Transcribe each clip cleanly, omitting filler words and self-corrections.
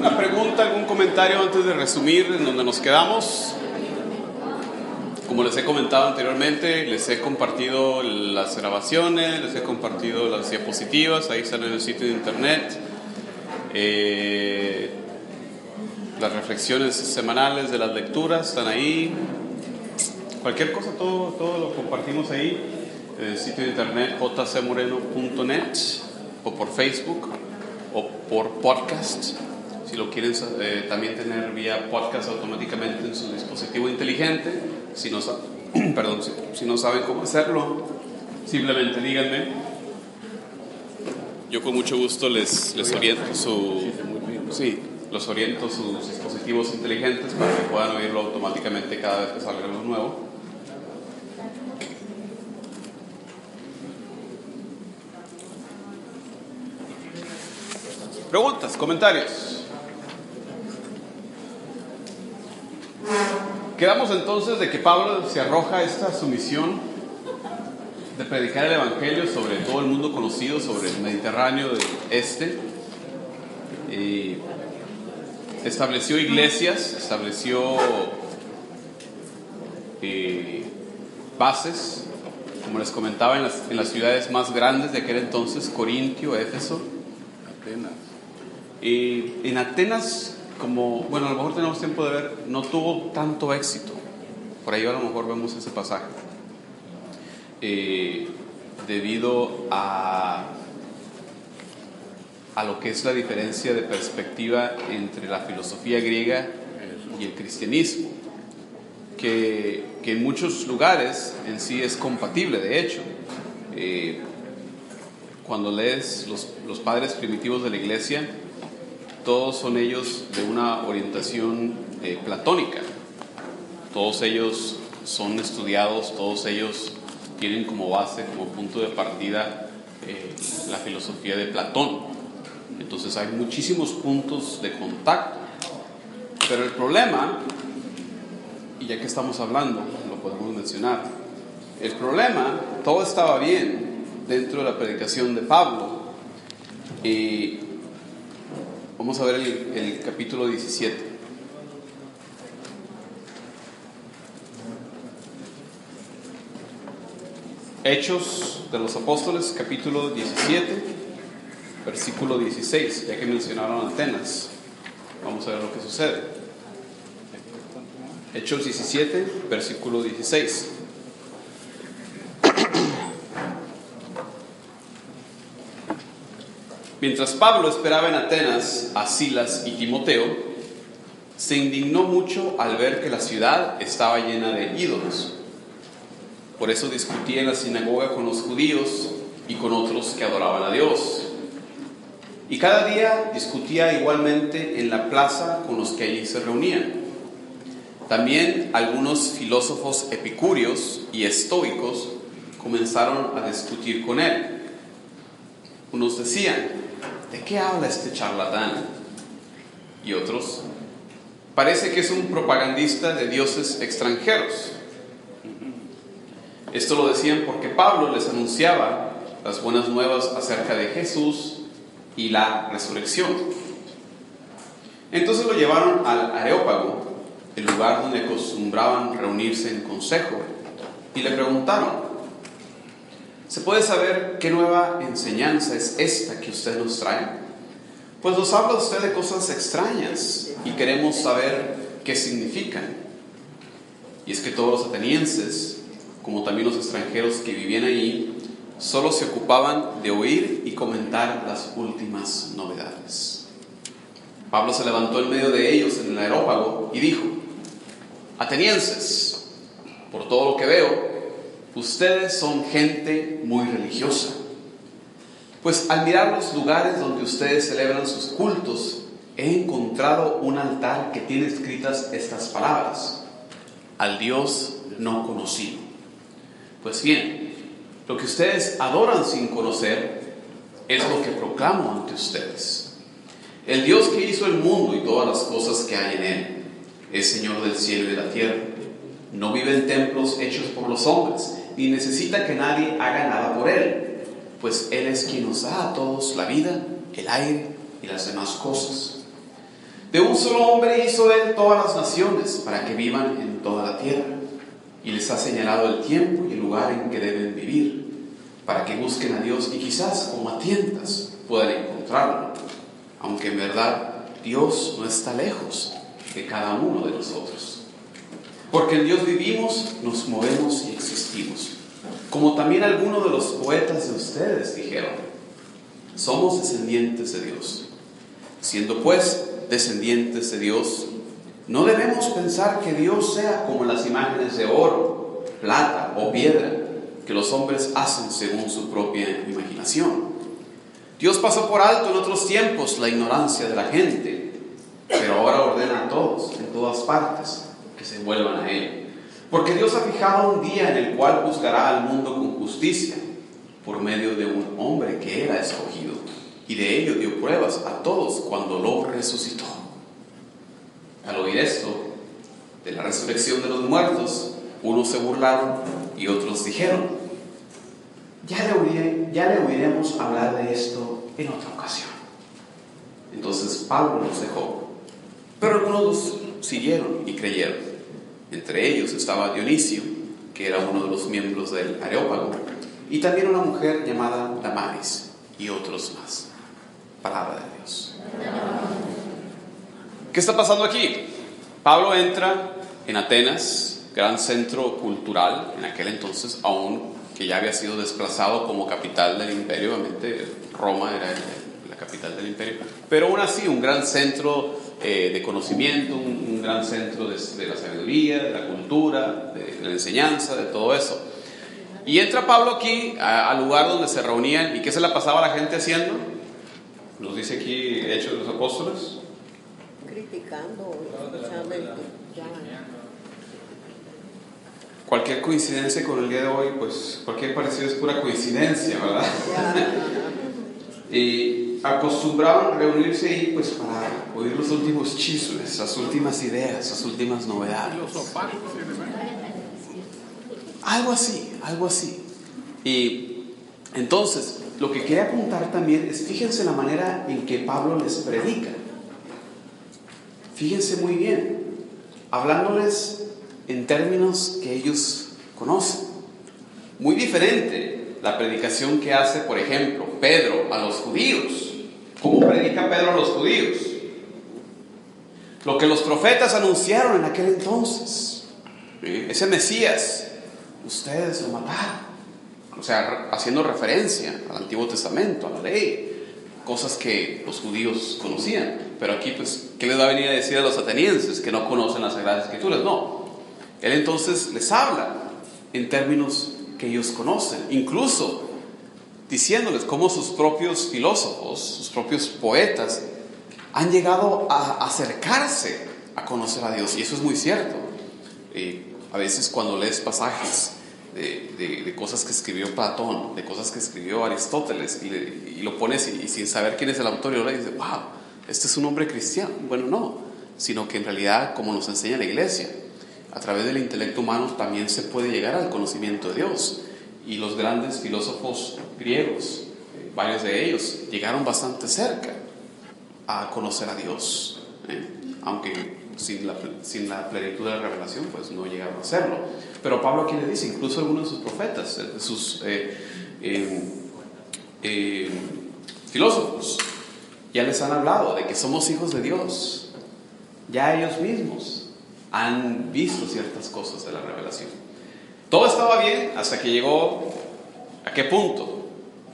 ¿Alguna pregunta, algún comentario antes de resumir en donde nos quedamos? Como les he comentado anteriormente, les he compartido las grabaciones, les he compartido las diapositivas, ahí están en el sitio de internet. Las reflexiones semanales de las lecturas están ahí. Cualquier cosa, todo lo compartimos ahí en el sitio de internet jcmoreno.net, o por Facebook o por podcast. Si lo quieren también tener vía podcast automáticamente en su dispositivo inteligente, si no saben cómo hacerlo, simplemente díganme. Yo con mucho gusto les oriento los oriento sus dispositivos inteligentes para que puedan oírlo automáticamente cada vez que salga algo nuevo. Preguntas, comentarios. Quedamos entonces de que Pablo se arroja esta sumisión de predicar el evangelio sobre todo el mundo conocido, sobre el Mediterráneo del Este. Estableció iglesias, estableció bases, como les comentaba, en las ciudades más grandes de aquel entonces: Corintio, Éfeso, Atenas. En Atenas, a lo mejor tenemos tiempo de ver, no tuvo tanto éxito. Por ahí a lo mejor vemos ese pasaje, debido a lo que es la diferencia de perspectiva entre la filosofía griega y el cristianismo, que en muchos lugares en sí es compatible. De hecho, cuando lees los padres primitivos de la iglesia, todos son ellos de una orientación platónica. Todos ellos son estudiados, todos ellos tienen como base, como punto de partida, la filosofía de Platón. Entonces hay muchísimos puntos de contacto. Pero el problema, y ya que estamos hablando, lo podemos mencionar, el problema, todo estaba bien dentro de la predicación de Pablo. Vamos a ver el capítulo 17. Hechos de los Apóstoles, capítulo 17, versículo 16. Ya que mencionaron Atenas, vamos a ver lo que sucede. Hechos 17, versículo 16. Mientras Pablo esperaba en Atenas a Silas y Timoteo, se indignó mucho al ver que la ciudad estaba llena de ídolos. Por eso discutía en la sinagoga con los judíos y con otros que adoraban a Dios. Y cada día discutía igualmente en la plaza con los que allí se reunían. También algunos filósofos epicúreos y estoicos comenzaron a discutir con él. Unos decían: ¿de qué habla este charlatán? Y otros: parece que es un propagandista de dioses extranjeros. Esto lo decían porque Pablo les anunciaba las buenas nuevas acerca de Jesús y la resurrección. Entonces lo llevaron al Areópago, el lugar donde acostumbraban reunirse en consejo, y le preguntaron: ¿se puede saber qué nueva enseñanza es esta que usted nos trae? Pues nos habla usted de cosas extrañas y queremos saber qué significan. Y es que todos los atenienses, como también los extranjeros que vivían allí, solo se ocupaban de oír y comentar las últimas novedades. Pablo se levantó en medio de ellos en el Areópago y dijo: atenienses, por todo lo que veo, ustedes son gente muy religiosa. Pues al mirar los lugares donde ustedes celebran sus cultos, he encontrado un altar que tiene escritas estas palabras: al Dios no conocido. Pues bien, lo que ustedes adoran sin conocer es lo que proclamo ante ustedes. El Dios que hizo el mundo y todas las cosas que hay en él es Señor del cielo y de la tierra. No vive en templos hechos por los hombres, ni necesita que nadie haga nada por él, pues Él es quien nos da a todos la vida, el aire y las demás cosas. De un solo hombre hizo Él todas las naciones para que vivan en toda la tierra, y les ha señalado el tiempo y el lugar en que deben vivir, para que busquen a Dios y quizás como a tientas puedan encontrarlo, aunque en verdad Dios no está lejos de cada uno de nosotros. Porque en Dios vivimos, nos movemos y existimos. Como también algunos de los poetas de ustedes dijeron, somos descendientes de Dios. Siendo pues descendientes de Dios, no debemos pensar que Dios sea como las imágenes de oro, plata o piedra que los hombres hacen según su propia imaginación. Dios pasó por alto en otros tiempos la ignorancia de la gente, pero ahora ordena a todos, en todas partes, que se vuelvan a Él. Porque Dios ha fijado un día en el cual juzgará al mundo con justicia, por medio de un hombre que Él ha escogido, y de ello dio pruebas a todos cuando lo resucitó. Al oír esto, de la resurrección de los muertos, unos se burlaron y otros dijeron, ya le oiremos hablar de esto en otra ocasión. Entonces Pablo los dejó, pero algunos los siguieron y creyeron. Entre ellos estaba Dionisio, que era uno de los miembros del Areópago, y también una mujer llamada Damaris, y otros más. Palabra de Dios. ¿Qué está pasando aquí? Pablo entra en Atenas, gran centro cultural en aquel entonces, aún que ya había sido desplazado como capital del imperio. Obviamente Roma era la capital del imperio, pero aún así un gran centro de conocimiento, un gran centro de la sabiduría, de la cultura, de la enseñanza, de todo eso. Y entra Pablo aquí al lugar donde se reunían. ¿Y qué se la pasaba a la gente haciendo? Nos dice aquí Hechos de los Apóstoles. Criticando, Cualquier coincidencia con el día de hoy, pues cualquier parecido es pura coincidencia, ¿verdad? Y acostumbraban reunirse ahí pues para oír los últimos chismes, las últimas ideas, las últimas novedades. Algo así. Y entonces, lo que quería apuntar también es, fíjense la manera en que Pablo les predica. Fíjense muy bien, hablándoles en términos que ellos conocen. Muy diferente la predicación que hace, por ejemplo, Pedro a los judíos. ¿Cómo predica Pedro a los judíos? Lo que los profetas anunciaron en aquel entonces. Ese Mesías, ustedes lo mataron. O sea, haciendo referencia al Antiguo Testamento, a la ley, cosas que los judíos conocían. Pero aquí, pues, ¿qué les va a venir a decir a los atenienses que no conocen las Sagradas Escrituras? No. Él entonces les habla en términos que ellos conocen, incluso diciéndoles cómo sus propios filósofos, sus propios poetas han llegado a acercarse a conocer a Dios. Y eso es muy cierto. A veces cuando lees pasajes de cosas que escribió Platón, de cosas que escribió Aristóteles, y lo pones y sin saber quién es el autor, y lo lees y dices, wow, este es un hombre cristiano. Bueno, no, sino que en realidad, como nos enseña la iglesia, a través del intelecto humano también se puede llegar al conocimiento de Dios. Y los grandes filósofos griegos, varios de ellos, llegaron bastante cerca a conocer a Dios, aunque sin la plenitud de la revelación, pues no llegaron a hacerlo. Pero Pablo aquí le dice, incluso algunos de sus profetas, de sus filósofos, ya les han hablado de que somos hijos de Dios. Ya ellos mismos han visto ciertas cosas de la revelación. Todo estaba bien hasta que llegó, ¿a qué punto?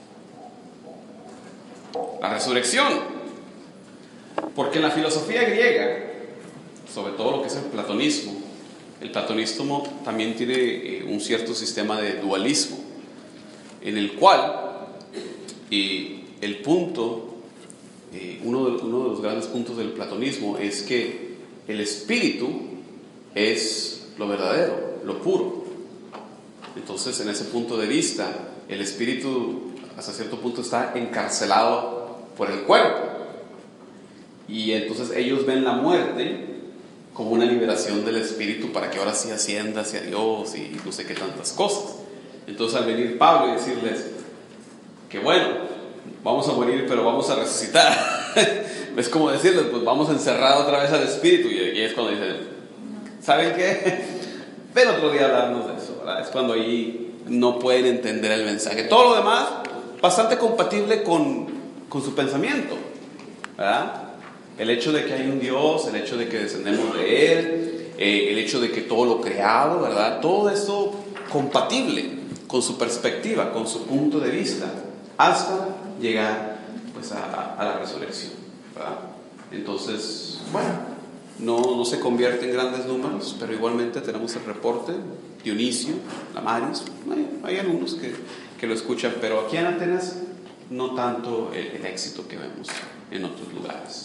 La resurrección. Porque en la filosofía griega, sobre todo lo que es el platonismo también tiene un cierto sistema de dualismo, en el cual el punto, uno de los grandes puntos del platonismo es que el espíritu es lo verdadero, lo puro. Entonces, en ese punto de vista, el espíritu hasta cierto punto está encarcelado por el cuerpo, y entonces ellos ven la muerte como una liberación del espíritu para que ahora sí ascienda hacia Dios y no sé qué tantas cosas. Entonces, al venir Pablo y decirles que bueno, vamos a morir pero vamos a resucitar, es como decirles, pues vamos a encerrar otra vez al espíritu, y es cuando dicen, ¿saben qué? Ven otro día a hablarnos de eso, ¿verdad? Es cuando ahí no pueden entender el mensaje. Todo lo demás, bastante compatible con su pensamiento, ¿verdad? El hecho de que hay un Dios, el hecho de que descendemos de Él, el hecho de que todo lo creado, ¿verdad? Todo esto compatible con su perspectiva, con su punto de vista, hasta llegar pues a la resurrección, ¿verdad? Entonces, bueno, no se convierte en grandes números, pero igualmente tenemos el reporte. Dionisio, Damaris, hay algunos que lo escuchan, pero aquí en Atenas no tanto el éxito que vemos en otros lugares.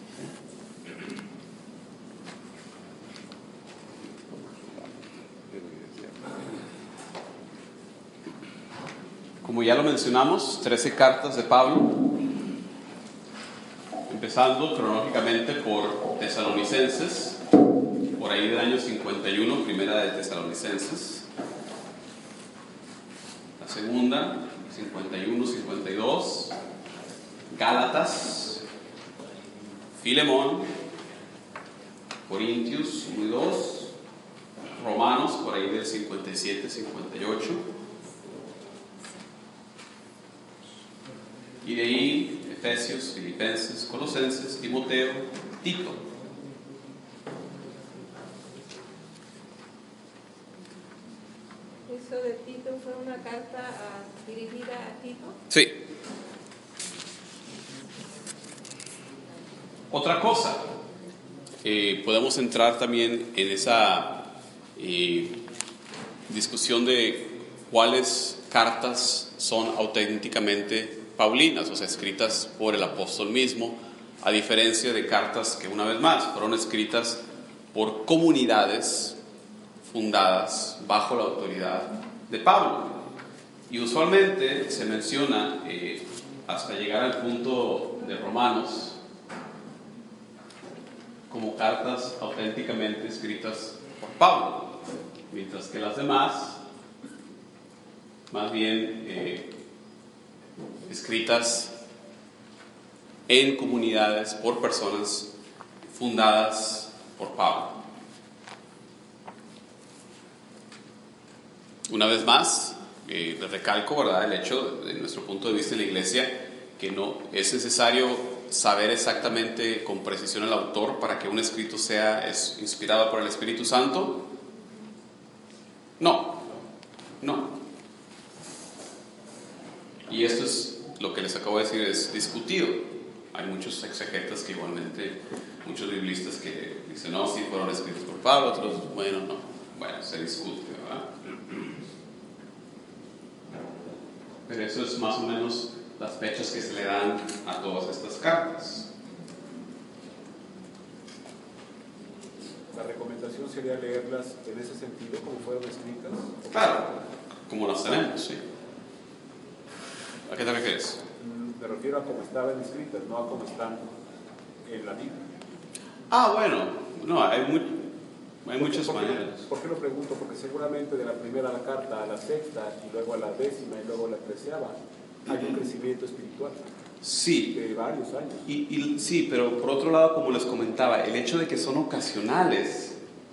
Como ya lo mencionamos, 13 cartas de Pablo, empezando cronológicamente por Tesalonicenses, por ahí del año 51, primera de Tesalonicenses, la segunda, 51, 52, Gálatas, Filemón, Corintios 1 y 2, Romanos, por ahí del 57, 58, y de ahí Efesios, Filipenses, Colosenses, Timoteo, Tito. ¿Eso de Tito fue una carta dirigida a Tito? Sí. Otra cosa, podemos entrar también en esa discusión de cuáles cartas son auténticamente paulinas, o sea, escritas por el apóstol mismo, a diferencia de cartas que, una vez más, fueron escritas por comunidades fundadas bajo la autoridad de Pablo. Y usualmente se menciona, hasta llegar al punto de Romanos, como cartas auténticamente escritas por Pablo, mientras que las demás, más bien escritas en comunidades por personas fundadas por Pablo. Una vez más, les recalco, ¿verdad?, el hecho, de nuestro punto de vista en la iglesia, que no es necesario saber exactamente con precisión el autor para que un escrito sea inspirado por el Espíritu Santo. No. Y esto es lo que les acabo de decir, es discutido. Hay muchos exegetas que igualmente, muchos biblistas que dicen, no, sí fueron escritos por Pablo, otros, bueno, no. Bueno, se discute, ¿verdad? Pero eso es más o menos las fechas que se le dan a todas estas cartas. La recomendación sería leerlas en ese sentido, como fueron escritas. Claro, como las tenemos, sí. ¿A qué te refieres? Me refiero a cómo estaban escritas, no a cómo están en la Biblia. Bueno, no, hay muchas maneras. ¿Por qué lo pregunto? Porque seguramente de la primera carta a la sexta, y luego a la décima, y luego a la 13ª, hay un crecimiento espiritual. Sí. De varios años. Y sí, pero por otro lado, como les comentaba, el hecho de que son ocasionales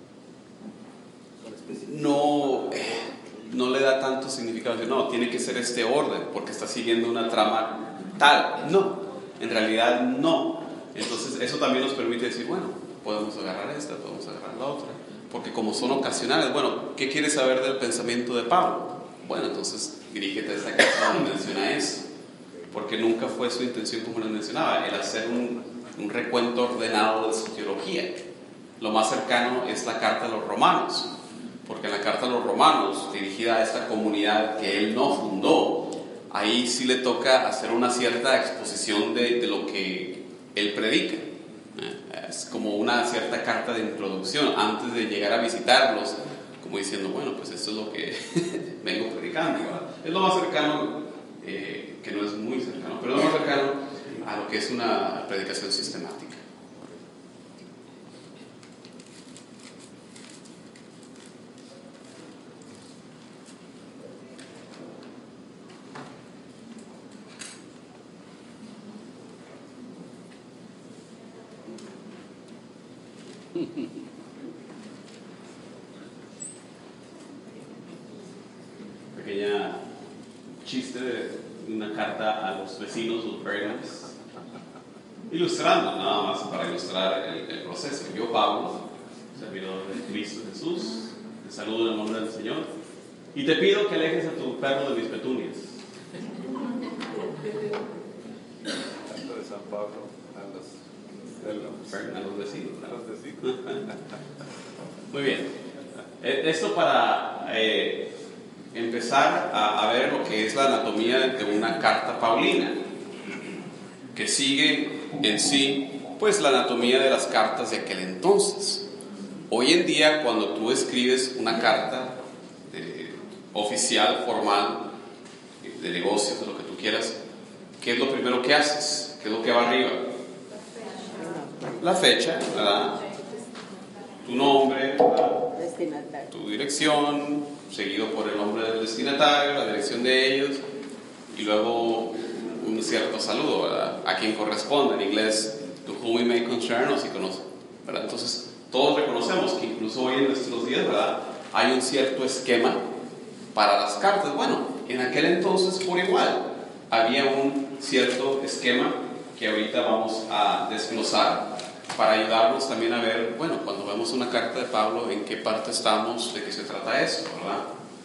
no le da tanto significado. No, tiene que ser este orden porque está siguiendo una trama tal. No, en realidad no. Entonces eso también nos permite decir, bueno, podemos agarrar esta, podemos agarrar la otra, porque como son ocasionales, bueno, ¿qué quieres saber del pensamiento de Pablo? Bueno, entonces dirígete a esta carta donde menciona eso, porque nunca fue su intención, como les mencionaba, el hacer un recuento ordenado de su teología. Lo más cercano es la carta a los romanos, porque en la carta a los romanos, dirigida a esta comunidad que él no fundó, ahí sí le toca hacer una cierta exposición de lo que él predica. Es como una cierta carta de introducción antes de llegar a visitarlos, como diciendo, bueno, pues esto es lo que vengo predicando, ¿verdad? Es lo más cercano, que no es muy cercano, pero es lo más cercano a lo que es una predicación sistemática. Pequeña chiste de una carta a los vecinos, los Bergams, ilustrando, nada más para ilustrar el proceso. Yo, Pablo, servidor de Cristo Jesús, te saludo en el nombre del Señor y te pido que alejes a tu perro de mis petunias. Carta de San Pablo A los vecinos. a los vecinos. Muy bien. Esto para empezar a ver lo que es la anatomía de una carta paulina, que sigue en sí, pues, la anatomía de las cartas de aquel entonces. Hoy en día, cuando tú escribes una carta oficial, formal, de negocios, de lo que tú quieras, ¿qué es lo primero que haces? ¿Qué es lo que va arriba? La fecha, ¿verdad? Tu nombre, ¿verdad? Destinatario. Tu dirección, seguido por el nombre del destinatario, la dirección de ellos, y luego un cierto saludo, ¿verdad? A quien corresponde, en inglés, to whom we may concern, o si conocen, ¿verdad? Entonces, todos reconocemos que incluso hoy en nuestros días, ¿verdad?, hay un cierto esquema para las cartas. Bueno, en aquel entonces por igual había un cierto esquema que ahorita vamos a desglosar para ayudarnos también a ver, bueno, cuando vemos una carta de Pablo, en qué parte estamos, de qué se trata esto, ¿verdad?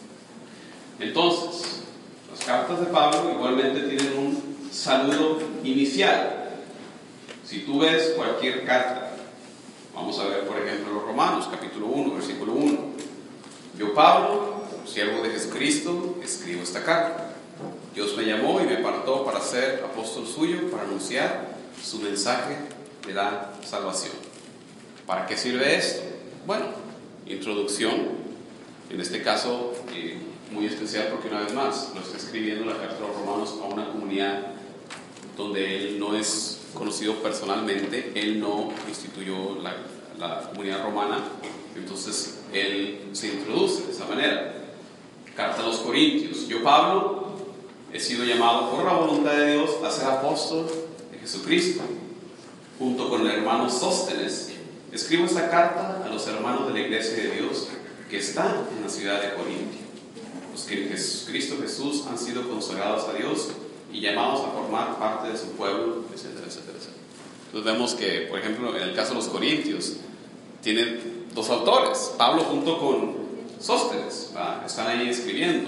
Entonces, las cartas de Pablo igualmente tienen un saludo inicial. Si tú ves cualquier carta, vamos a ver por ejemplo los Romanos, capítulo 1, versículo 1. Yo, Pablo, siervo de Jesucristo, escribo esta carta. Dios me llamó y me apartó para ser apóstol suyo, para anunciar su mensaje de la salvación. ¿Para qué sirve esto? Bueno, introducción, en este caso muy especial porque una vez más lo está escribiendo la carta de los Romanos a una comunidad donde él no es conocido personalmente, él no instituyó la comunidad romana, entonces él se introduce de esa manera. Carta a los Corintios. Yo, Pablo, he sido llamado por la voluntad de Dios a ser apóstol de Jesucristo. Junto con el hermano Sóstenes, escribo esta carta a los hermanos de la iglesia de Dios que están en la ciudad de Corintio, los que en Jesucristo Jesús han sido consagrados a Dios y llamados a formar parte de su pueblo, etcétera, etcétera, etcétera. Entonces vemos que, por ejemplo, en el caso de los Corintios, tienen dos autores, Pablo junto con Sóstenes, ¿verdad? Están ahí escribiendo.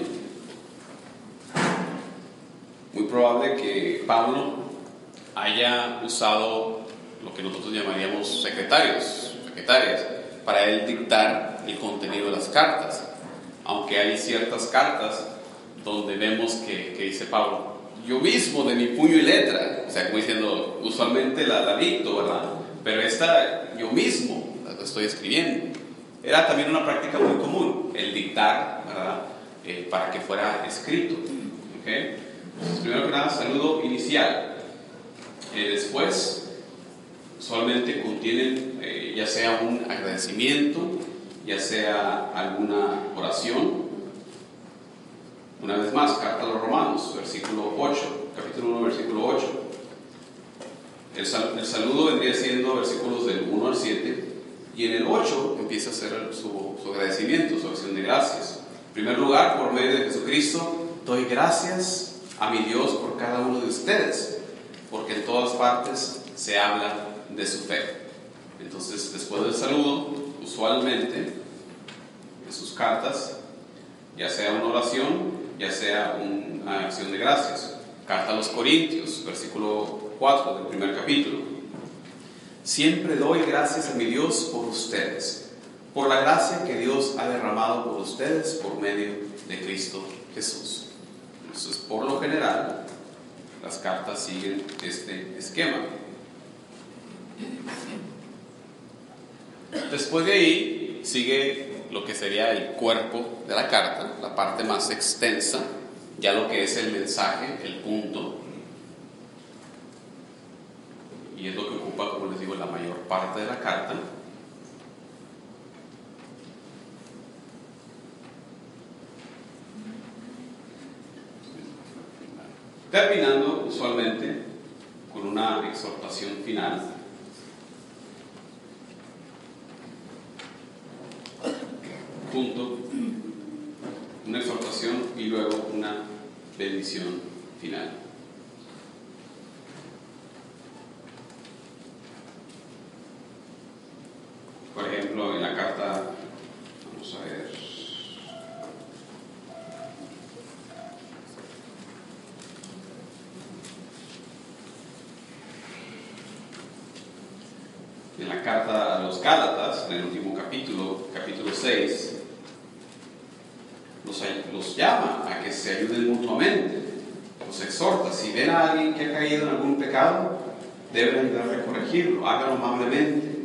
Muy probable que Pablo haya usado lo que nosotros llamaríamos secretarias, para él dictar el contenido de las cartas, aunque hay ciertas cartas donde vemos que dice Pablo, yo mismo de mi puño y letra, o sea, como diciendo, usualmente la dicto, ¿verdad? Pero esta yo mismo la estoy escribiendo. Era también una práctica muy común, el dictar, ¿verdad? Para que fuera escrito, ¿okay? Entonces, primero que nada, saludo inicial. Después, usualmente contienen ya sea un agradecimiento, ya sea alguna oración. Una vez más, carta a los Romanos, versículo 8, capítulo 1, versículo 8. El saludo vendría siendo versículos del 1 al 7, y en el 8 empieza a hacer su agradecimiento, su acción de gracias. En primer lugar, por medio de Jesucristo, doy gracias a mi Dios por cada uno de ustedes, porque en todas partes se habla de su fe. Entonces, después del saludo, usualmente en sus cartas, ya sea una oración, ya sea una acción de gracias. Carta a los Corintios, versículo 4 del primer capítulo. Siempre doy gracias a mi Dios por ustedes, por la gracia que Dios ha derramado por ustedes por medio de Cristo Jesús. Entonces, por lo general, las cartas siguen este esquema. Después de ahí sigue lo que sería el cuerpo de la carta, la parte más extensa, ya lo que es el mensaje, el punto, y es lo que ocupa, como les digo, la mayor parte de la carta. Terminando usualmente con una exhortación final. punto, una exhortación y luego una bendición final. Por ejemplo, en la carta, vamos a ver, en la carta a los Gálatas, en el último capítulo 6, los llama a que se ayuden mutuamente, los exhorta. Si ven a alguien que ha caído en algún pecado, deben ayudarle a corregirlo, háganlo amablemente.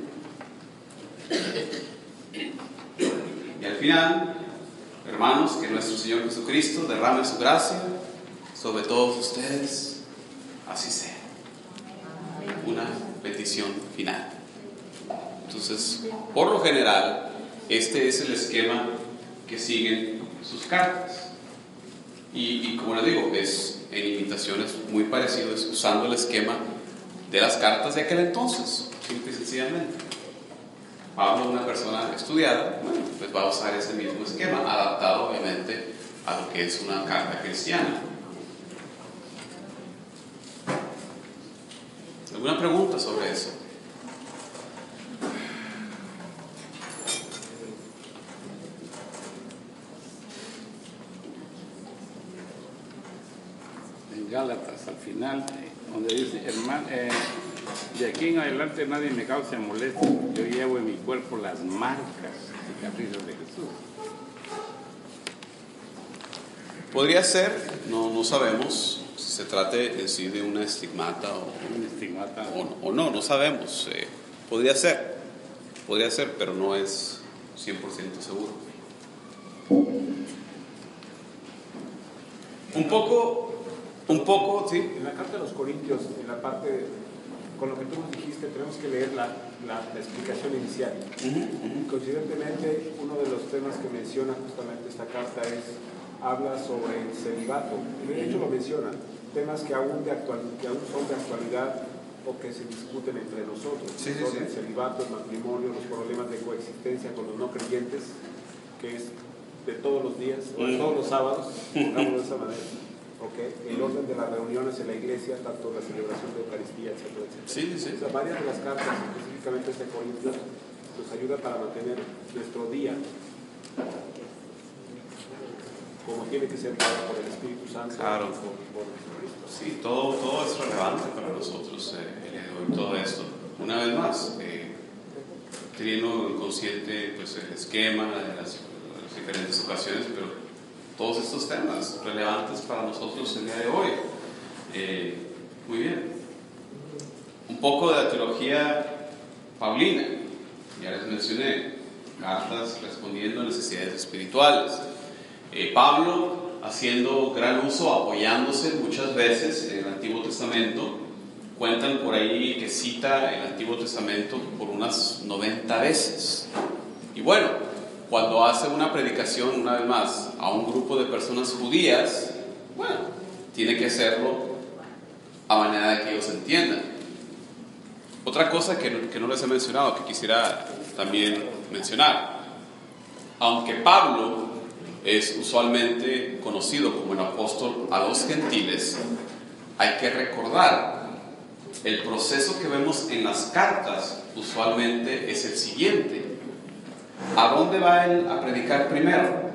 Y al final, hermanos, que nuestro Señor Jesucristo derrame su gracia sobre todos ustedes, así sea. Una bendición final. Entonces, por lo general, este es el esquema que siguen sus cartas. Y como les digo, es en imitaciones muy parecidas, usando el esquema de las cartas de aquel entonces, simple y sencillamente. Pablo, una persona estudiada, bueno, pues va a usar ese mismo esquema, adaptado obviamente a lo que es una carta cristiana. ¿Alguna pregunta sobre eso? En Gálatas, al final, donde dice, hermano, de aquí en adelante nadie me causa molestia, yo llevo en mi cuerpo las marcas, cicatrices de Jesús. Podría ser, no sabemos si se trate en sí de una estigmata Un estigmata. o no sabemos. Podría ser, pero no es 100% seguro. Un poco, sí. En la carta de los Corintios, en la parte, con lo que tú nos dijiste, tenemos que leer la explicación inicial. Coincidentemente, uno de los temas que menciona justamente esta carta habla sobre el celibato. Y de hecho lo menciona, temas que aún son de actualidad o que se discuten entre nosotros. Sí. El celibato, el matrimonio, los problemas de coexistencia con los no creyentes, que es de todos los días, o de todos los sábados, pongámoslo de esa manera. Okay. El orden de las reuniones en la iglesia, tanto la celebración de Eucaristía, etcétera, etcétera. Sí. O sea, varias de las cartas, específicamente este Corintios, nos ayuda para mantener nuestro día como tiene que ser dado por el Espíritu Santo. Claro. Por Jesucristo. Sí, todo es relevante para nosotros el día de hoy, todo esto. Una vez más, teniendo en consciente pues, el esquema de las diferentes ocasiones, pero todos estos temas relevantes para nosotros el día de hoy. Muy bien. Un poco de la teología paulina. Ya les mencioné, cartas respondiendo a necesidades espirituales. Pablo haciendo gran uso, apoyándose muchas veces en el Antiguo Testamento. Cuentan por ahí que cita el Antiguo Testamento por unas 90 veces. Y bueno, cuando hace una predicación, una vez más, a un grupo de personas judías, bueno, tiene que hacerlo a manera de que ellos entiendan. Otra cosa que no les he mencionado, que quisiera también mencionar, aunque Pablo es usualmente conocido como el apóstol a los gentiles, hay que recordar, el proceso que vemos en las cartas usualmente es el siguiente. ¿A dónde va él a predicar primero?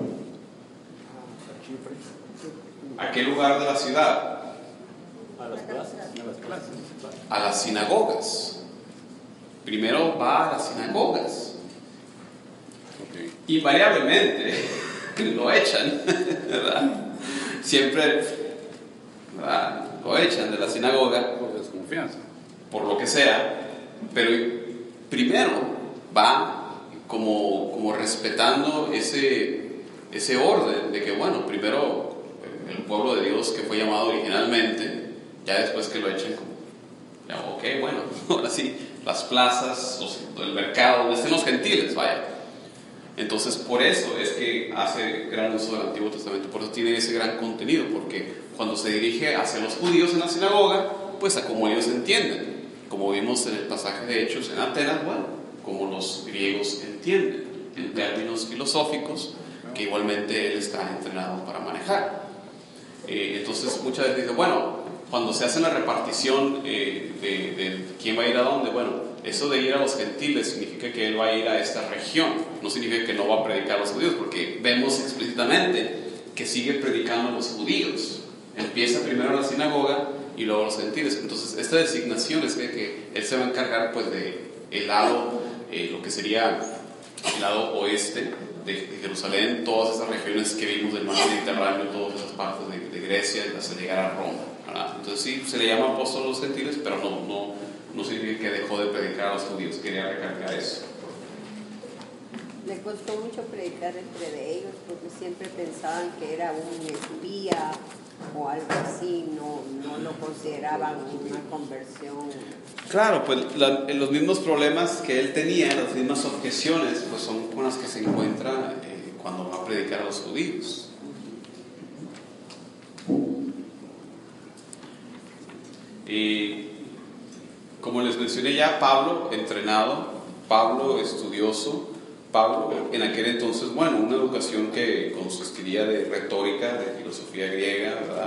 ¿A qué lugar de la ciudad? A las plazas. A las sinagogas. Primero va a las sinagogas. Invariablemente lo echan, ¿verdad? Siempre, ¿verdad?, lo echan de la sinagoga Por desconfianza. por lo que sea, pero primero va como respetando ese orden de que, bueno, primero el pueblo de Dios que fue llamado originalmente, ya después que lo echen como, ya, ok, bueno, ahora sí, las plazas, el mercado, donde estén los gentiles, vaya. Entonces, por eso es que hace gran uso del Antiguo Testamento, por eso tiene ese gran contenido, porque cuando se dirige hacia los judíos en la sinagoga, pues a como ellos entienden, como vimos en el pasaje de Hechos en Atenas, bueno, como los griegos entienden. en términos filosóficos que igualmente él está entrenado para manejar. Entonces muchas veces dice, bueno, cuando se hace la repartición de quién va a ir a dónde, bueno, eso de ir a los gentiles significa que él va a ir a esta región, no significa que no va a predicar a los judíos, porque vemos explícitamente que sigue predicando a los judíos. Empieza primero a la sinagoga y luego a los gentiles. Entonces esta designación es que él se va a encargar pues de el lado, lo que sería el lado oeste de Jerusalén, todas esas regiones que vimos del mar Mediterráneo, todas esas partes de Grecia, hasta llegar a Roma, ¿verdad? Entonces sí, se le llama apóstol a los gentiles, pero no significa que dejó de predicar a los judíos. Quería recalcar eso. Le costó mucho predicar entre ellos porque siempre pensaban que era un espía o algo así, no lo consideraban una conversión. Claro, pues los mismos problemas que él tenía, las mismas objeciones, pues son con las que se encuentra cuando va a predicar a los judíos. Y como les mencioné ya, Pablo entrenado, Pablo estudioso, Pablo en aquel entonces, bueno, una educación que consistiría de retórica, de filosofía griega, ¿verdad?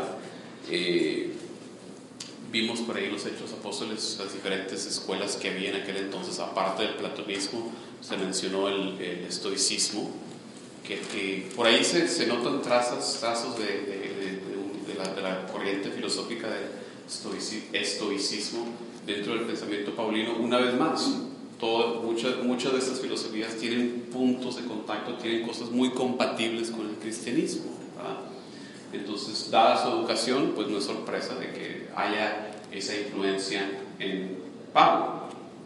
Vimos por ahí los Hechos Apóstoles, las diferentes escuelas que había en aquel entonces. Aparte del platonismo, se mencionó el estoicismo, que por ahí se notan trazos de la corriente filosófica del estoicismo dentro del pensamiento paulino. Una vez más, muchas de estas filosofías tienen puntos de contacto, tienen cosas muy compatibles con el cristianismo, ¿verdad? Entonces, dada su educación, pues no es sorpresa de que haya esa influencia en Pablo.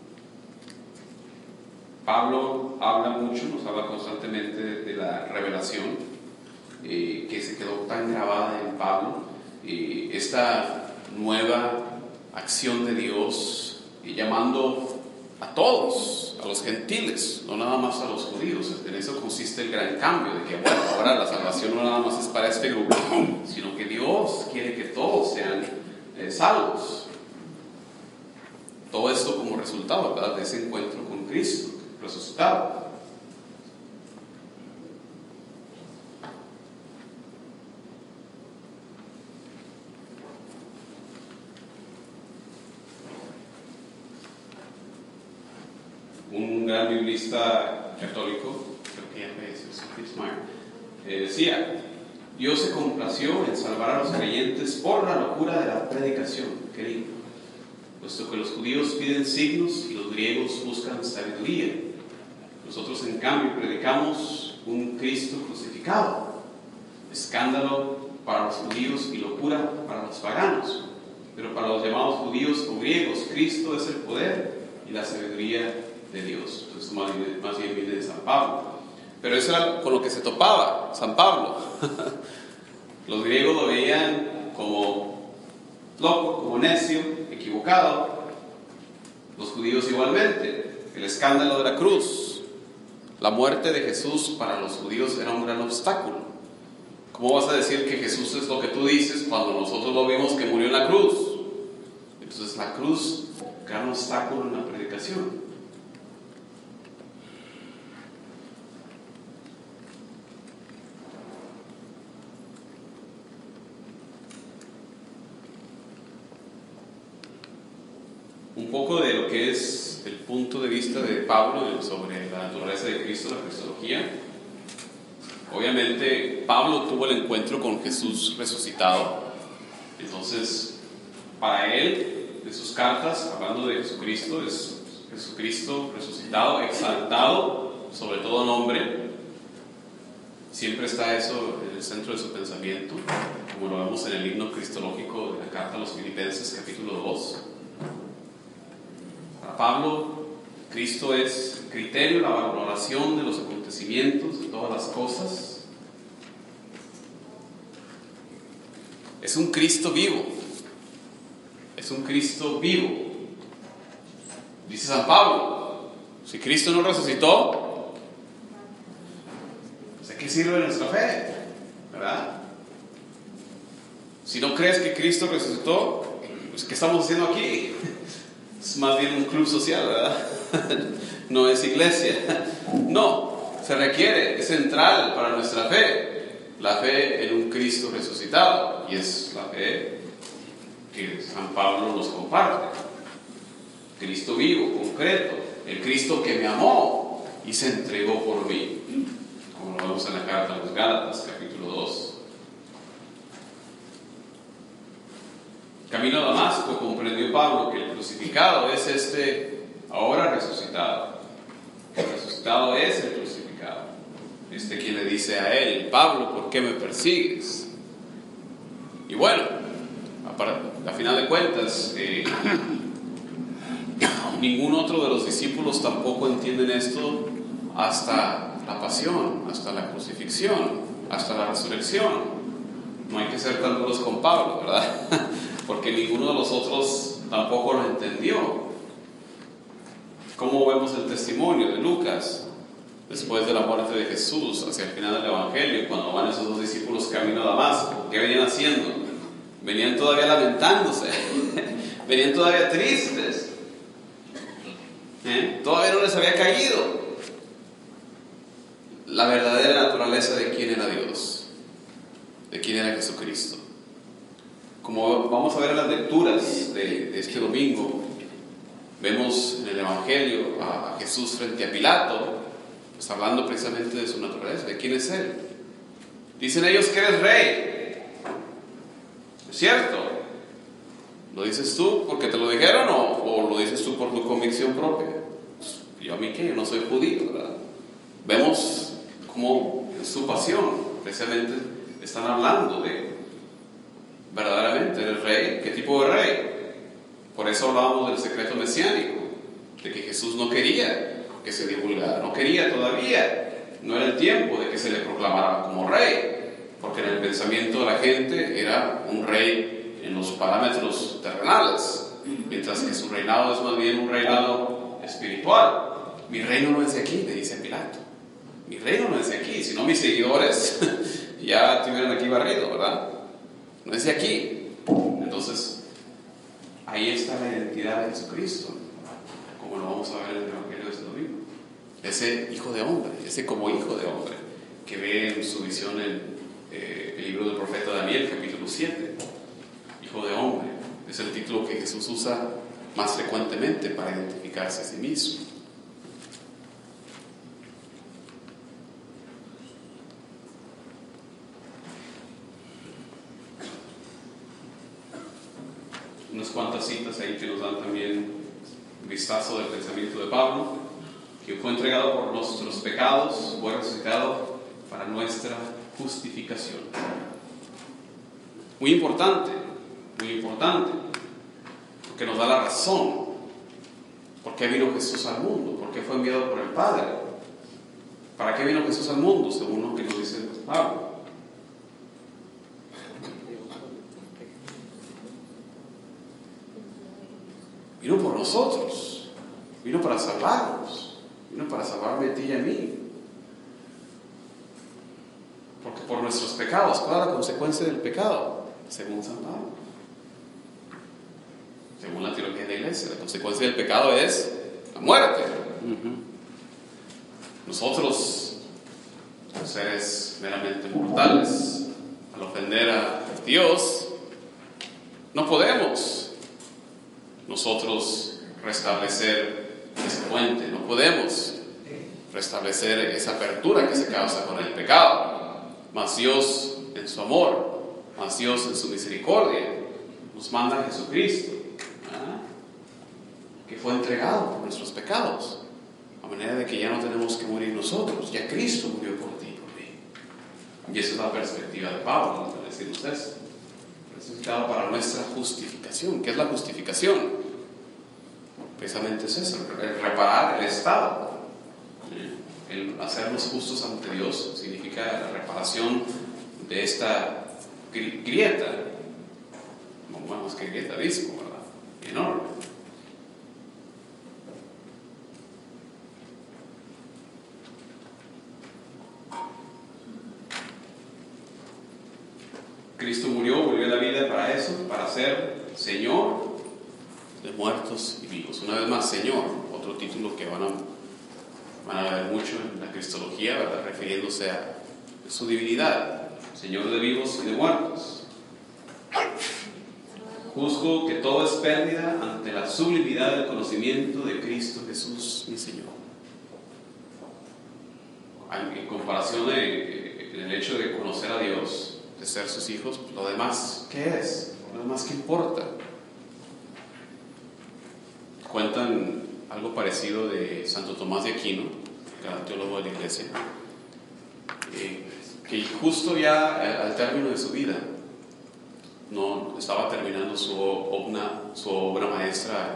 Pablo habla mucho, nos habla constantemente de la revelación que se quedó tan grabada en Pablo, esta nueva acción de Dios, llamando a todos, a los gentiles, no nada más a los judíos. En eso consiste el gran cambio, de que bueno, ahora la salvación no nada más es para este grupo, sino que Dios quiere que todos sean salvos. Todo esto como resultado, ¿verdad?, de ese encuentro con Cristo resucitado. Un gran biblista católico, creo que ya falleció, decía: Dios se complació en salvar a los creyentes por la locura de la predicación, querido, puesto que los judíos piden signos y los griegos buscan sabiduría. Nosotros en cambio predicamos un Cristo crucificado, escándalo para los judíos y locura para los paganos, pero para los llamados judíos o griegos Cristo es el poder y la sabiduría de Dios. Entonces más bien viene de San Pablo, pero eso era con lo que se topaba San Pablo. Los griegos lo veían como loco, como necio, equivocado. Los judíos igualmente. El escándalo de la cruz, la muerte de Jesús para los judíos era un gran obstáculo. ¿Cómo vas a decir que Jesús es lo que tú dices cuando nosotros lo vimos que murió en la cruz? Entonces la cruz, gran obstáculo en la predicación. Un poco de lo que es el punto de vista de Pablo sobre la naturaleza de Cristo, la cristología. Obviamente Pablo tuvo el encuentro con Jesús resucitado. Entonces, para él, de sus cartas, hablando de Jesucristo, es Jesucristo resucitado, exaltado sobre todo nombre. Siempre está eso en el centro de su pensamiento, como lo vemos en el himno cristológico de la carta a los Filipenses, capítulo 2. Para Pablo, Cristo es el criterio, la valoración de los acontecimientos, de todas las cosas. Es un Cristo vivo. Es un Cristo vivo. Dice San Pablo: si Cristo no resucitó, ¿de qué sirve nuestra fe? ¿Verdad? Si no crees que Cristo resucitó, pues ¿qué estamos haciendo aquí? Es más bien un club social, ¿verdad? No es iglesia. No, se requiere, es central para nuestra fe, la fe en un Cristo resucitado, y es la fe que San Pablo nos comparte. Cristo vivo, concreto, el Cristo que me amó y se entregó por mí, como lo vemos en la carta a los Gálatas, capítulo 2. Camino a Damasco comprendió Pablo que el crucificado es este ahora resucitado. El resucitado es el crucificado. Quien le dice a él: Pablo, ¿por qué me persigues? Y bueno, a final de cuentas, ningún otro de los discípulos tampoco entienden esto hasta la pasión, hasta la crucifixión, hasta la resurrección. No hay que ser tan duros con Pablo, ¿verdad? Porque ninguno de los otros tampoco lo entendió. ¿Cómo vemos el testimonio de Lucas después de la muerte de Jesús, hacia el final del Evangelio, cuando van esos dos discípulos camino a Damasco? ¿Qué venían haciendo? Venían todavía lamentándose, venían todavía tristes, todavía no les había caído la verdadera naturaleza de quién era Dios, de quién era Jesucristo. Como vamos a ver en las lecturas de este domingo, vemos en el Evangelio a Jesús frente a Pilato, pues hablando precisamente de su naturaleza, de quién es Él. Dicen ellos que eres rey. ¿Es cierto? ¿Lo dices tú porque te lo dijeron o lo dices tú por tu convicción propia? Pues, yo a mí qué, yo no soy judío, ¿verdad? Vemos cómo en su pasión precisamente están hablando de verdaderamente el rey. ¿Qué tipo de rey? Por eso hablábamos del secreto mesiánico, de que Jesús no quería que se divulgara, no quería todavía, no era el tiempo de que se le proclamara como rey, porque en el pensamiento de la gente era un rey en los parámetros terrenales, mientras que su reinado es más bien un reinado espiritual. Mi reino no es de aquí, le dice Pilato, mi reino no es de aquí, si no mis seguidores ya te hubieran aquí barrido, ¿verdad? No es de aquí. Entonces ahí está la identidad de Jesucristo, como lo vamos a ver en el Evangelio de este domingo. Ese hijo de hombre, ese como hijo de hombre, que ve en su visión en el libro del profeta Daniel, capítulo 7. Hijo de hombre, es el título que Jesús usa más frecuentemente para identificarse a sí mismo. Unas cuantas citas ahí que nos dan también un vistazo del pensamiento de Pablo, que fue entregado por nuestros pecados, fue resucitado para nuestra justificación. Muy importante, porque nos da la razón. ¿Por qué vino Jesús al mundo? ¿Por qué fue enviado por el Padre? ¿Para qué vino Jesús al mundo? Según lo que nos dice Pablo. Vino por nosotros, vino para salvarnos, vino para salvarme a ti y a mí. Porque por nuestros pecados, ¿cuál es la consecuencia del pecado? Según San Pablo, según la teología de la Iglesia, la consecuencia del pecado es la muerte. Nosotros, los seres meramente mortales, al ofender a Dios, no podemos nosotros restablecer ese puente, no podemos restablecer esa apertura que se causa con el pecado. Mas Dios en su amor, mas Dios en su misericordia nos manda a Jesucristo, que fue entregado por nuestros pecados, a manera de que ya no tenemos que morir nosotros, ya Cristo murió por ti y por mí. Y esa es la perspectiva de Pablo, al decirnos eso. Resucitado para nuestra justificación. ¿Qué es la justificación? Precisamente es eso, el reparar el estado, el hacernos justos ante Dios, significa la reparación de esta grieta, no más que grieta, abismo, ¿verdad? Enorme. Cristo murió, volvió a la vida para eso, para ser Señor de muertos y vivos. Una vez más, Señor, otro título que van a van a ver mucho en la cristología, ¿verdad? Refiriéndose a su divinidad, Señor de vivos y de muertos. Juzgo que todo es pérdida ante la sublimidad del conocimiento de Cristo Jesús, mi Señor. En comparación del hecho de conocer a Dios, de ser sus hijos, lo demás, ¿qué es? Lo demás, ¿qué importa? Cuentan algo parecido de Santo Tomás de Aquino, gran teólogo de la Iglesia, que justo ya al término de su vida, no estaba terminando su obra maestra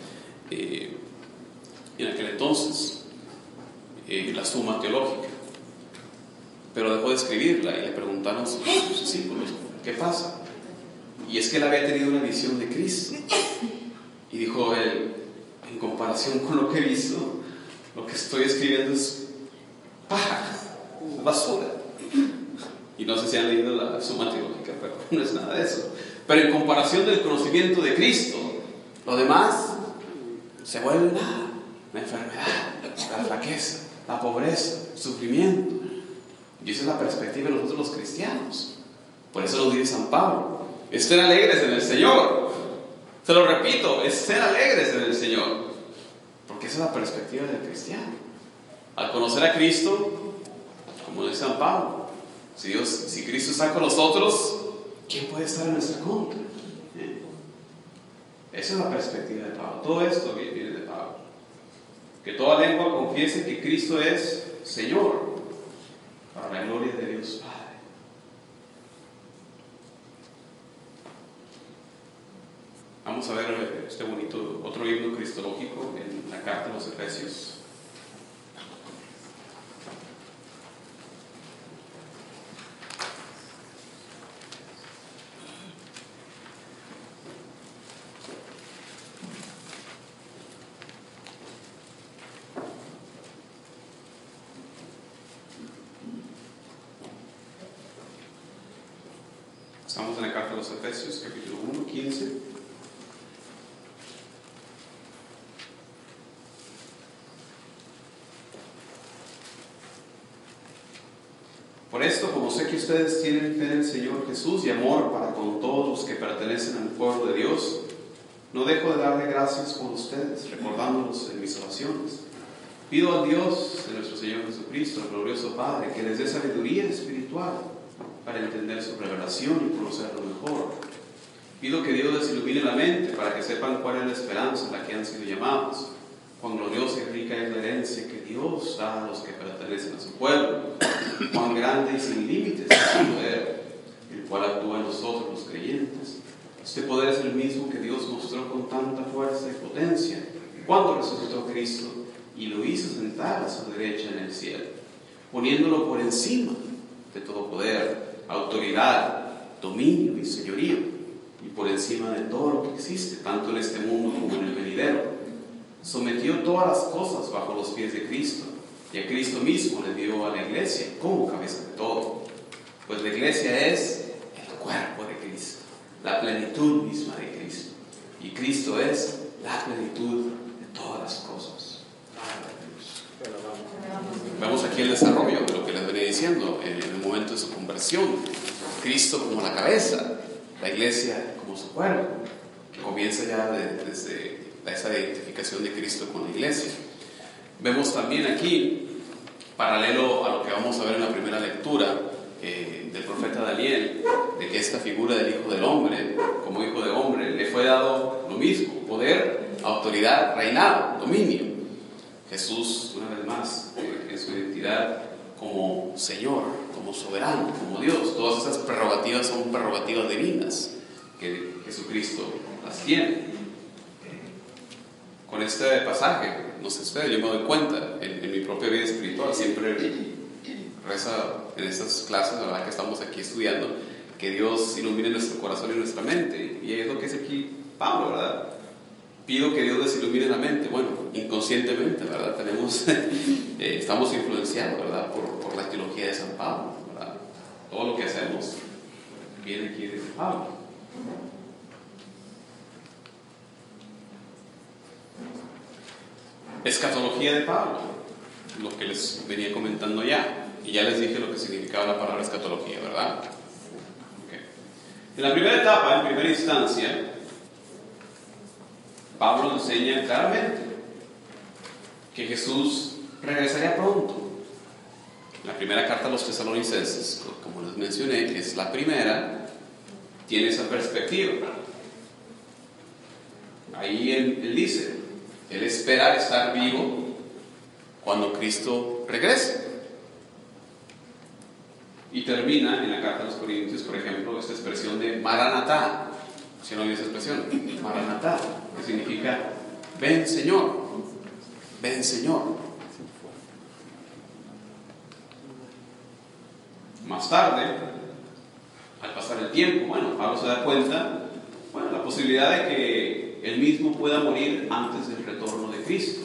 en aquel entonces, la Suma Teológica, pero dejó de escribirla y le preguntaron a sus discípulos, ¿qué pasa? Y es que él había tenido una visión de Cristo y dijo él, en comparación con lo que he visto, lo que estoy escribiendo es paja, basura. Y no sé si han leído la Suma Teológica, pero no es nada de eso. Pero en comparación del conocimiento de Cristo, lo demás se vuelve nada. La enfermedad, la flaqueza, la pobreza, el sufrimiento. Y esa es la perspectiva de nosotros los cristianos. Por eso nos dice San Pablo, estén alegres en el Señor. Se lo repito, estén alegres en el Señor. Porque esa es la perspectiva del cristiano. Al conocer a Cristo, como dice San Pablo, si Cristo está con nosotros, ¿quién puede estar en nuestra contra? Esa es la perspectiva de Pablo. Todo esto viene de Pablo. Que toda lengua confiese que Cristo es Señor, para la gloria de Dios Padre. Vamos a ver este bonito otro himno cristológico en la carta a los Efesios. Estamos en la carta a los Efesios, capítulo 1, 15. Por esto, como sé que ustedes tienen fe en el Señor Jesús y amor para con todos los que pertenecen al pueblo de Dios, no dejo de darle gracias por ustedes, recordándolos en mis oraciones. Pido al Dios de nuestro Señor Jesucristo, el glorioso Padre, que les dé sabiduría espiritual para entender su revelación y conocerlo mejor. Pido que Dios les ilumine la mente para que sepan cuál es la esperanza en la que han sido llamados, cuán gloriosa y rica es la herencia que Dios da a los que pertenecen a su pueblo, cuán grande y sin límites es su poder, el cual actúa en nosotros los creyentes. Este poder es el mismo que Dios mostró con tanta fuerza y potencia cuando resucitó a Cristo y lo hizo sentar a su derecha en el cielo, poniéndolo por encima de todo poder, autoridad, dominio y señorío, y por encima de todo lo que existe, tanto en este mundo como en el venidero. Sometió todas las cosas bajo los pies de Cristo, y a Cristo mismo le dio a la iglesia como cabeza de todo. Pues la iglesia es el cuerpo de Cristo, la plenitud misma de Cristo, y Cristo es la plenitud de todas las cosas. Vemos aquí el desarrollo de lo que les venía diciendo en el momento de su conversión. Cristo como la cabeza, la iglesia como su cuerpo, que comienza ya desde esa identificación de Cristo con la iglesia. Vemos también aquí, paralelo a lo que vamos a ver en la primera lectura del profeta Daniel, de que esta figura del Hijo del Hombre, como Hijo de Hombre, le fue dado lo mismo: poder, autoridad, reinado, dominio. Jesús, una vez más, en su identidad como Señor, como soberano, como Dios, todas esas prerrogativas son prerrogativas divinas que Jesucristo las tiene. Con este pasaje, no sé ustedes, yo me doy cuenta en mi propia vida espiritual, siempre reza en estas clases, la verdad que estamos aquí estudiando, que Dios ilumine nuestro corazón y nuestra mente, y es lo que dice aquí Pablo, ¿verdad? Pido que Dios les ilumine la mente. Bueno, inconscientemente, ¿verdad? Estamos influenciados, ¿verdad? Por la teología de San Pablo, ¿verdad? Todo lo que hacemos viene aquí de Pablo. Escatología de Pablo. lo que les venía comentando ya. Y ya les dije lo que significaba la palabra escatología, ¿verdad? Okay. En la primera etapa, en primera instancia, Pablo enseña claramente que Jesús regresaría pronto. La primera carta a los tesalonicenses, como les mencioné, que es la primera, tiene esa perspectiva. Ahí él dice, él espera estar vivo cuando Cristo regrese. Y termina en la carta a los Corintios, por ejemplo, esta expresión de Maranatá. ¿Sí no oí esa expresión? Maranatá, que significa ven Señor, ven Señor. Más tarde, al pasar el tiempo, Pablo se da cuenta, la posibilidad de que él mismo pueda morir antes del retorno de Cristo.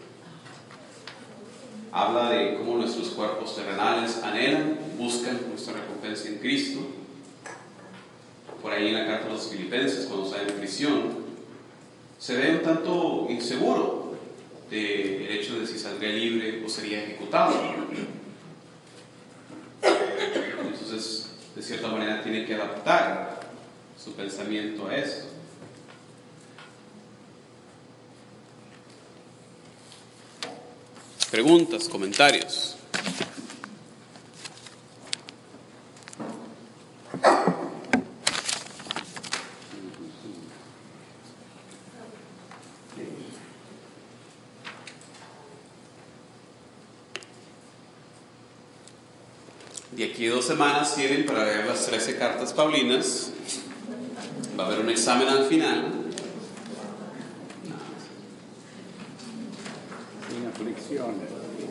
Habla de cómo nuestros cuerpos terrenales anhelan, buscan nuestra recompensa en Cristo. Por ahí en la carta a los Filipenses, cuando está en prisión, se ve un tanto inseguro del hecho de si saldría libre o sería ejecutado. Entonces, de cierta manera, tiene que adaptar su pensamiento a esto. Preguntas, comentarios. De aquí a 2 semanas tienen para leer las 13 cartas paulinas. Va a haber un examen al final. Sin aflicciones.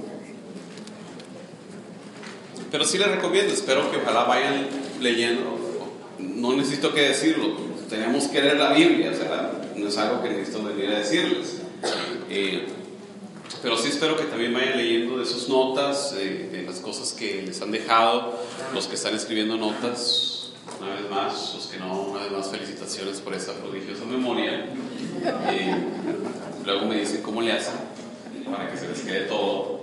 Pero sí les recomiendo, espero que ojalá vayan leyendo. No necesito que decirlo, tenemos que leer la Biblia, o sea, no es algo que necesito venir a decirles. Pero sí espero que también vayan leyendo de sus notas, de las cosas que les han dejado, los que están escribiendo notas, una vez más, los que no, una vez más, felicitaciones por esa prodigiosa memoria. Luego me dicen cómo le hacen para que se les quede todo.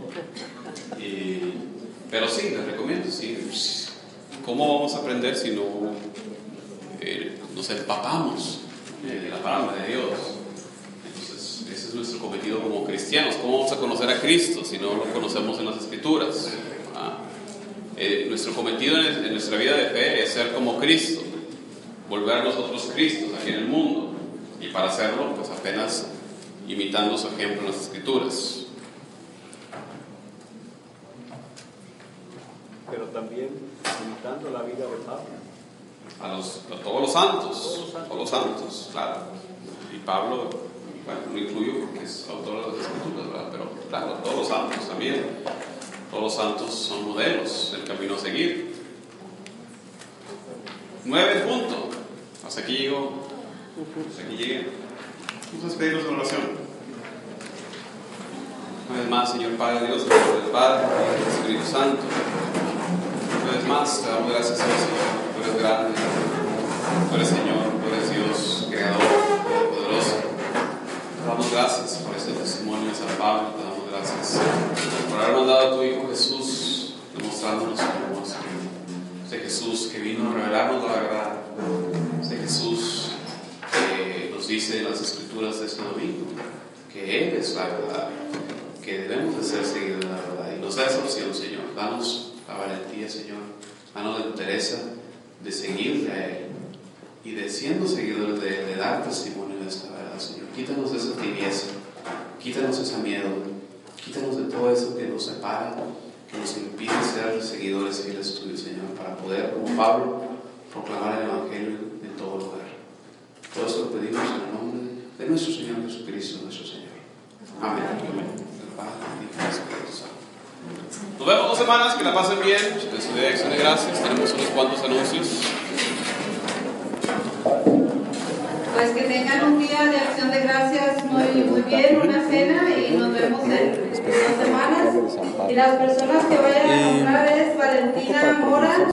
Pero sí, les recomiendo, sí. ¿Cómo vamos a aprender si no nos empapamos de la palabra de Dios? Entonces, ese es nuestro cometido como cristianos. ¿Cómo vamos a conocer a Cristo si no lo conocemos en las Escrituras? Nuestro cometido en nuestra vida de fe es ser como Cristo, volver a nosotros Cristos aquí en el mundo. Y para hacerlo, pues apenas imitando su ejemplo en las Escrituras. Pero también imitando la vida de Pablo. A todos los santos, claro. Y Pablo, lo incluyo porque es autor de las Escrituras, ¿verdad? Pero claro, todos los santos también. Todos los santos son modelos del camino a seguir. 9 punto. Hasta aquí llego. Hasta aquí llegué. Vamos a despedirnos en oración. Una vez más, Señor Padre Dios, en el nombre del Padre, y del Espíritu Santo. Una vez más, te damos gracias a Dios, Señor. Tú eres grande, tú eres Señor, tú eres Dios, Creador, poderoso. Te damos gracias por este testimonio de San Pablo, te damos gracias por haber mandado a tu Hijo Jesús, demostrándonos su amor. Ese Jesús que vino a revelarnos la verdad, ese Jesús que nos dice en las Escrituras de este domingo que Él es la verdad, que debemos de ser seguidores de la verdad, y nos da esa opción, Señor. Danos la valentía, Señor, danos la entereza de seguirle a Él y de siendo seguidores de Él, de dar testimonio de esta verdad, Señor. Quítanos esa tibieza, quítanos ese miedo, quítanos de todo eso que nos separa, que nos impide ser seguidores fieles tuyos, Señor, para poder, como Pablo, proclamar el Evangelio en todo lugar. Todo esto lo pedimos en el nombre de nuestro Señor Jesucristo, nuestro Señor. Amén. El Padre, el Hijo y el Espíritu Santo. Nos vemos 2 semanas, que la pasen bien. En su día de acción de gracias tenemos unos cuantos anuncios. Pues que tengan un día de acción de gracias muy bien, una cena, y nos vemos en 2 semanas. Y las personas que vayan a comprar es Valentina Mora.